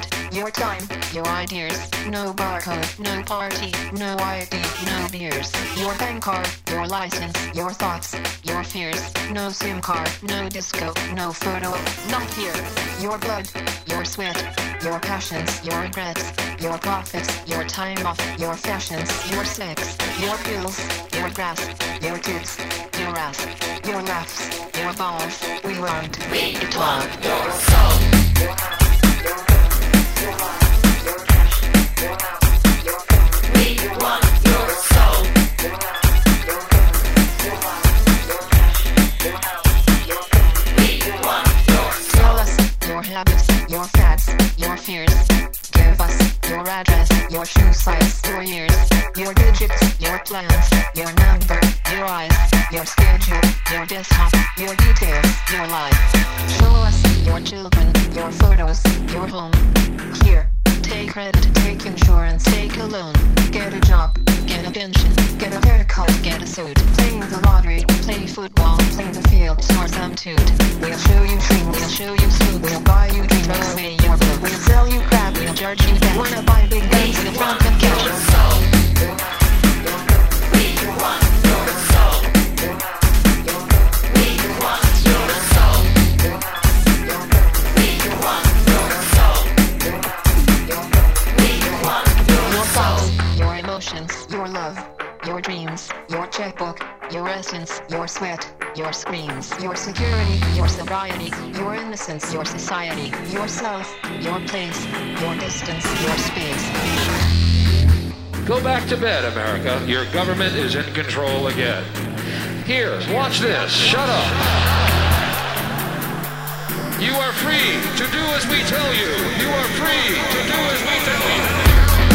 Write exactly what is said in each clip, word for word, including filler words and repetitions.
wallet, your time, your ideas. No barcode, no party, no I D, no beers. Your bank card, your license, your thoughts, your fears. No SIM card, no disco, no photo, not here. Your blood, your sweat, your passions, your regrets, your profits, your time off, your fashions, your sex, your pills, your grass, your tits, your ass, your laughs, your balls. We want it all. Your soul. We want your soul. We want your soul. Tell us your habits, your fads, your fears. Give us your address, your shoe size, your years, your digits, your plans, your number, your eyes, your schedule, your desktop, your details, your life. Show us your children, your photos, your home. Here, take credit, take insurance, take a loan. Get a job, get a pension, get a haircut, get a suit. Play the lottery, play football, play the field, or some toot. We'll show you dreams, we'll show you smooth, we'll buy you dreams, throw away your blue. We'll sell you crap, we'll charge you back. Wanna buy big guns in the front of cash. Your soul. We want your soul. We want your soul. We want your soul. We want your Your soul. thoughts, your emotions, your love, your dreams, your checkbook, your essence, your sweat, your screams, your security, your sobriety, your innocence, your society, yourself, your place, your distance, your space. Go back to bed, America. Your government is in control again. Here, watch this. Shut up. You are free to do as we tell you. You are free to do as we tell you.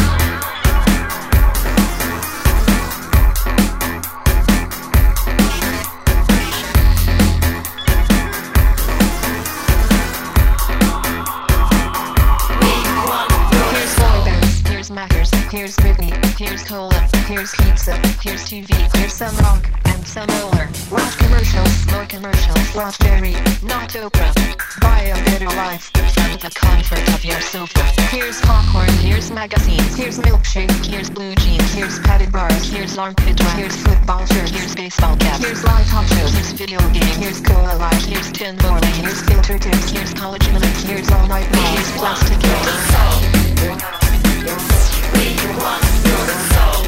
Here's boy bands, here's Mackers, here's Britney, here's Cola, here's pizza, here's T V, here's some rock and some roller. Watch commercials, more commercials, watch Jerry, not Oprah. Buy a better life from the comfort of your sofa. Here's popcorn, here's magazines, here's milkshake, here's blue jeans, here's padded bars, here's armpit dry, here's football shirts, here's baseball caps, here's live talk shows, here's video games, here's cola life, here's tin bowling, here's filter tips, here's college minutes, here's all night long, here's plastic cakes. We want your soul.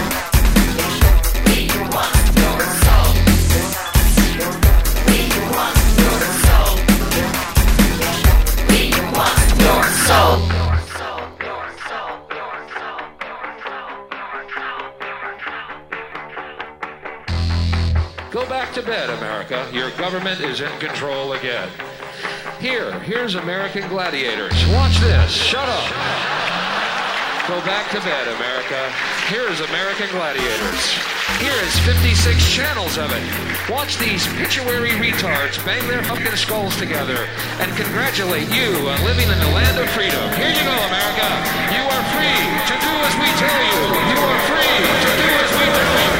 We want your soul. We want your soul. We want your soul. Go back to bed, America. Your government is in control again. Here, here's American Gladiators. Watch this. Shut up. Go back to bed, America. Here's American Gladiators. Here is fifty-six channels of it. Watch these pituitary retards bang their fucking skulls together and congratulate you on living in the land of freedom. Here you go, America. You are free to do as we tell you. You are free to do as we tell you.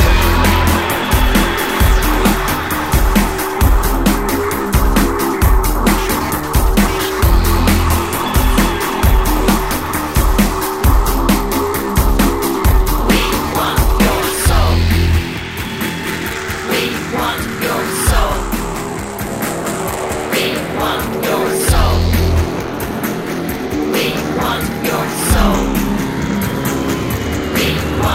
We want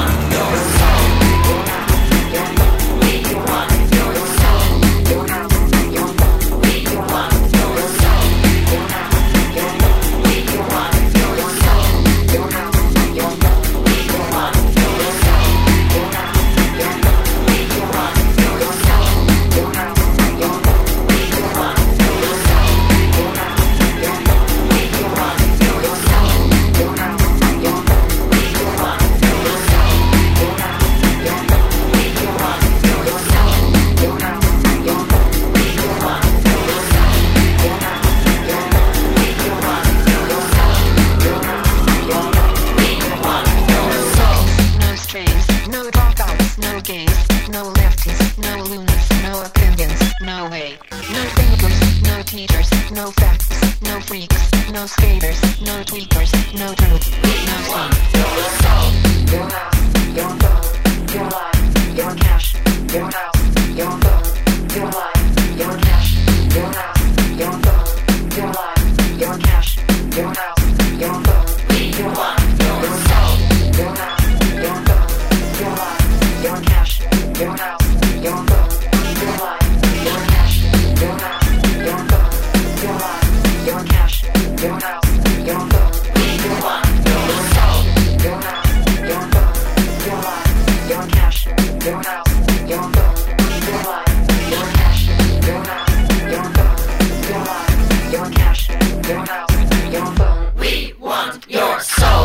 yours, no truth, no fun. your soul. Your house, your phone, your life, your cash, your house, your phone, your life, your cash, your house, your phone, your life, your cash, your house, your phone, We your want life, your your soul. cash, your house, your phone, your life, your cash, your house, your phone, your life, your cash, your house, your phone, your life, your cash, your house, your phone, We your want life, your soul. your house, your phone, your life, your cash, your house, your phone, your life, your cash, your house, your phone, your life, your cash, your house, your phone. We want your soul.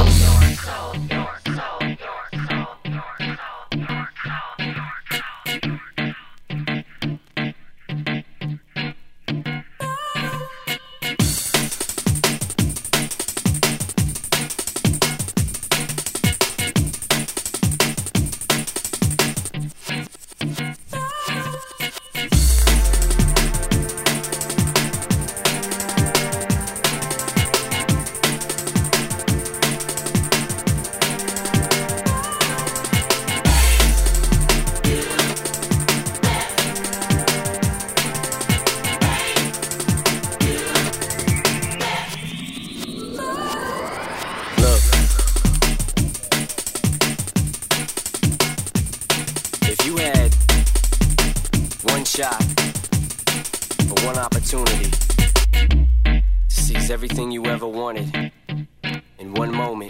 Look, if you had one shot or one opportunity to seize everything you ever wanted in one moment,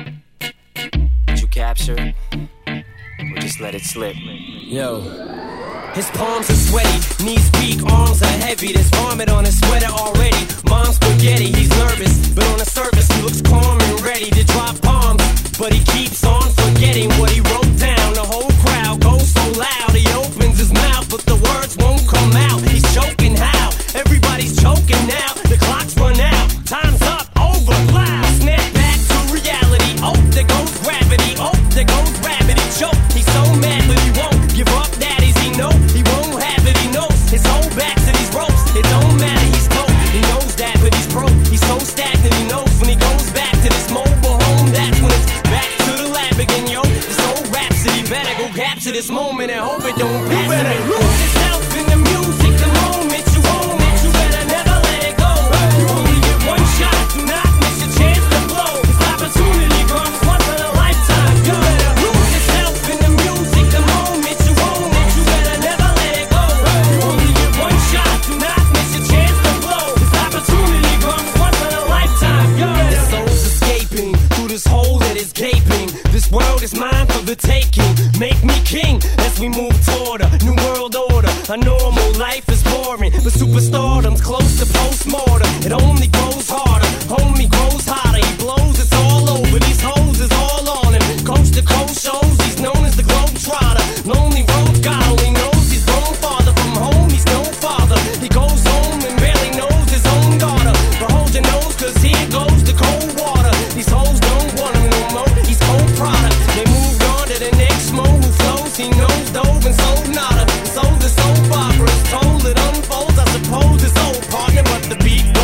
would you capture it or just let it slip? Yo. His palms are sweaty, knees weak, arms are heavy. There's vomit on his sweater already. Mom's spaghetti, he's nervous, but on the surface he looks calm and ready to drop bombs. But he keeps on forgetting what he wrote down. The whole crowd goes so loud, he opens his mouth, but the words won't come out. He's choking how? Everybody's choking now. The clock's run out, time's up, over, loud. Snap back to reality. Oh, there goes gravity. Oh, there goes rabbit. He choke. He's so mad, but he won't give up. Daddies, he know he won't have it. He knows his whole back to these ropes. It don't matter. He's cold. He knows that, but he's broke. He's so stagnant. He knows when he goes back to this mobile home. That's when it's back to the lab again, yo. This whole rhapsody better go capture this moment and hope it don't pass. You better lose yourself in the music. The moment you own it, you better never let it go. You only get one shot. Do not miss your chance to blow. This opportunity comes once in a lifetime. You better lose yourself in the music. The moment you own it, you better never let it go. You only get one shot. Do not miss your chance to blow. This opportunity comes once in a lifetime. Yo, this soul's escaping through this hole that is gaping. This world is mine for the taking. Make me king as we move toward a new world order. A normal life is boring, but superstardom's close to postmortem. It only grows harder, homie grows hotter. He blows, it's all over. These hoes is all on him. Coast to coast shows, he's known as the Globetrotter. Lonely road God only knows he's grown farther from home. He's no father. He goes home and barely knows his own daughter. But hold your nose, cause here goes the cold water. These hoes don't want him no more. He's cold product. They moved on to the next mo who flows. He knows dove and sold nada. Sold the soap opera. Told it unfolds. I suppose it's old partner, but the beat goes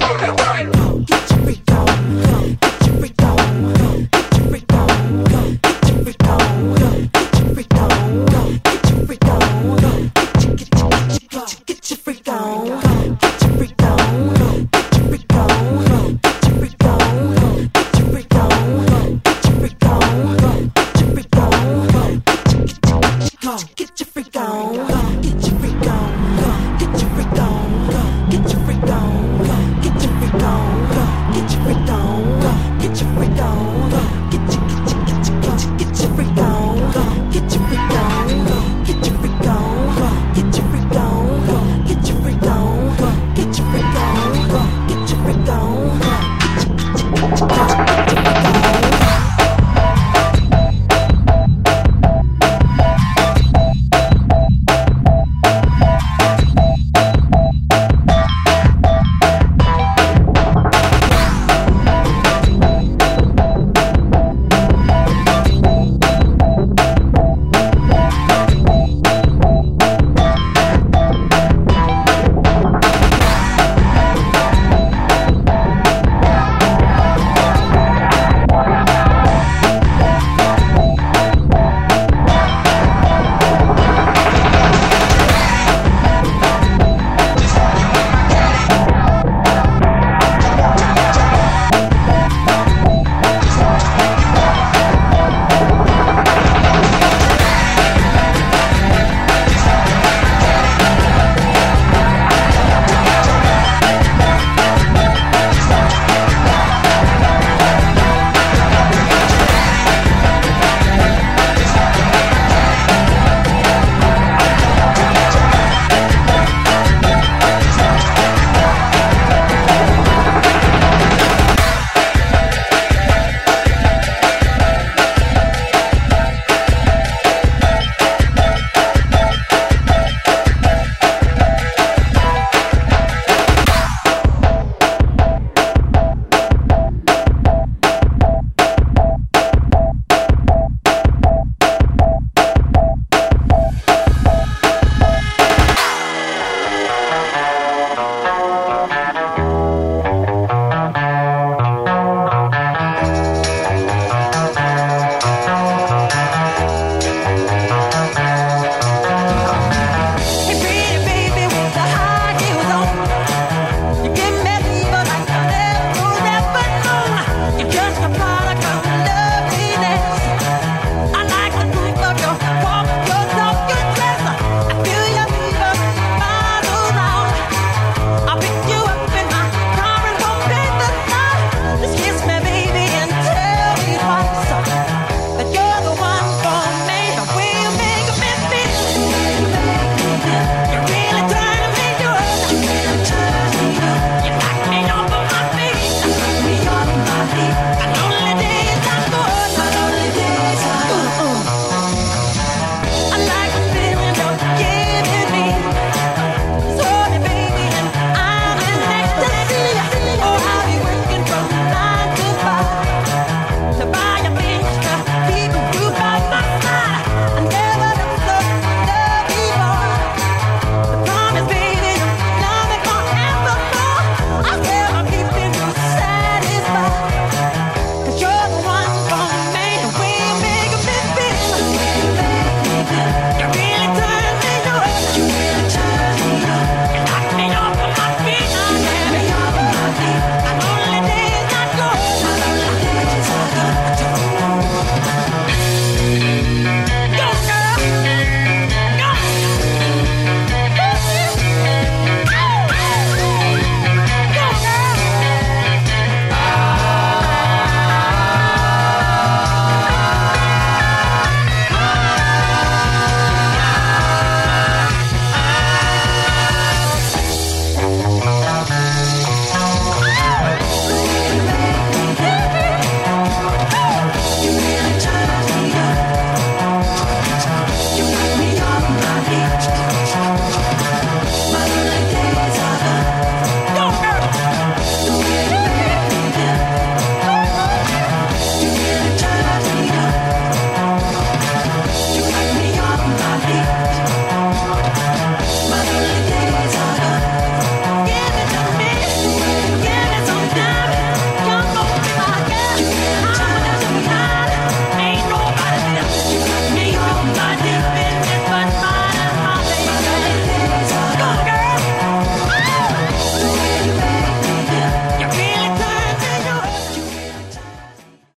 Get